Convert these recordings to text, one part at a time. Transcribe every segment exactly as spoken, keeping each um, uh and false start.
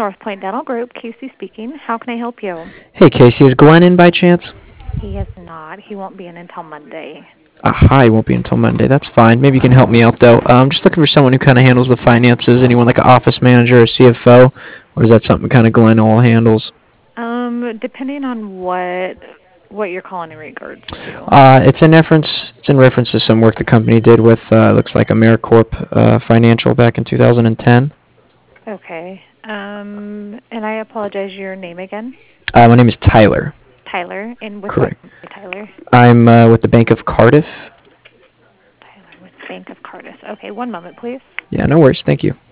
North Point Dental Group, Casey speaking. How can I help you? Hey, Casey, is Glenn in by chance? He is not. He won't be in until Monday. Aha, he won't be until Monday. That's fine. Maybe you can help me out, though. Uh, I'm just looking for someone who kind of handles the finances. Anyone like an office manager or C F O? Or is that something kind of Glenn all handles? Um, depending on what what you're calling in regards to. Uh, it's in reference. It's in reference to some work the company did with uh, looks like AmeriCorp uh, Financial back in two thousand ten. Okay. Um, and I apologize. Your name again? Uh, my name is Tyler. Tyler. And with what Correct. company, Tyler? I'm uh, with the Bank of Cardiff. Tyler with Bank of Cardiff. Okay. One moment, please. Yeah, no worries. Thank you.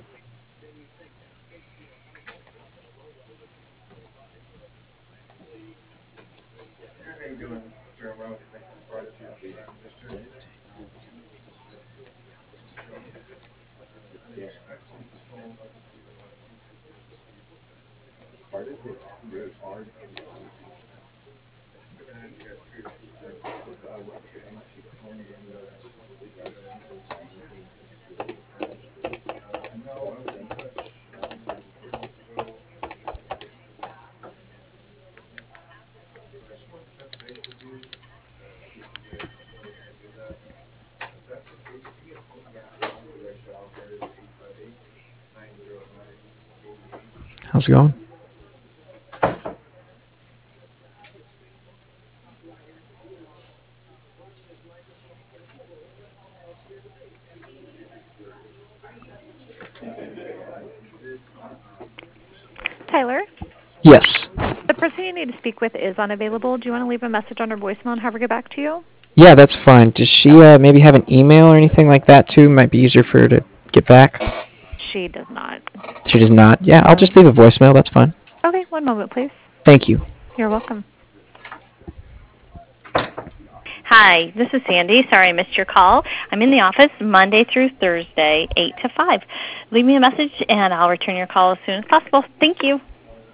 How's it going? Tyler? Yes. The person you need to speak with is unavailable. Do you want to leave a message on her voicemail and have her get back to you? Yeah, that's fine. Does she uh, maybe have an email or anything like that too? Might be easier for her to get back. She does not. She does not. Yeah, I'll just leave a voicemail. That's fine. Okay, one moment, please. Thank you. You're welcome. Hi, this is Sandy. Sorry I missed your call. I'm in the office Monday through Thursday, eight to five. Leave me a message, and I'll return your call as soon as possible. Thank you.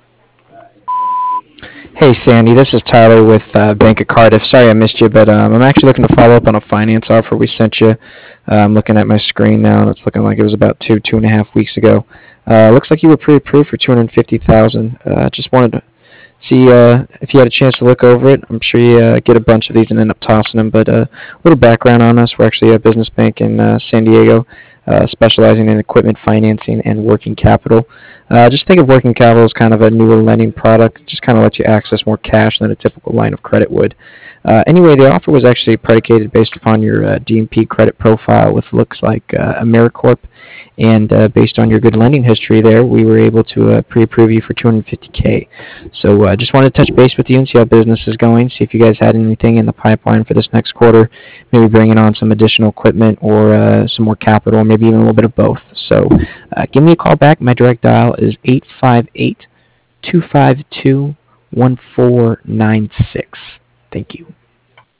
Hey, Sandy, this is Tyler with uh, Bank of Cardiff. Sorry I missed you, but um, I'm actually looking to follow up on a finance offer we sent you. Uh, I'm looking at my screen now, and it's looking like it was about two, two and a half weeks ago. Uh, looks like you were pre-approved for two hundred fifty thousand dollars. Uh, just wanted to see uh, if you had a chance to look over it. I'm sure you uh, get a bunch of these and end up tossing them, but uh, a little background on us. We're actually a business bank in uh, San Diego, uh, specializing in equipment financing and working capital. Uh, just think of working capital as kind of a newer lending product. Just kind of lets you access more cash than a typical line of credit would. Uh, anyway, the offer was actually predicated based upon your uh, D and P credit profile with looks like uh, AmeriCorp, and uh, based on your good lending history there, we were able to uh, pre-approve you for two hundred fifty thousand dollars. So I uh, just wanted to touch base with you and see how business is going, see if you guys had anything in the pipeline for this next quarter, maybe bringing on some additional equipment or uh, some more capital, or maybe even a little bit of both. So uh, give me a call back. My direct dial is eight five eight, two five two, one four nine six. Thank you.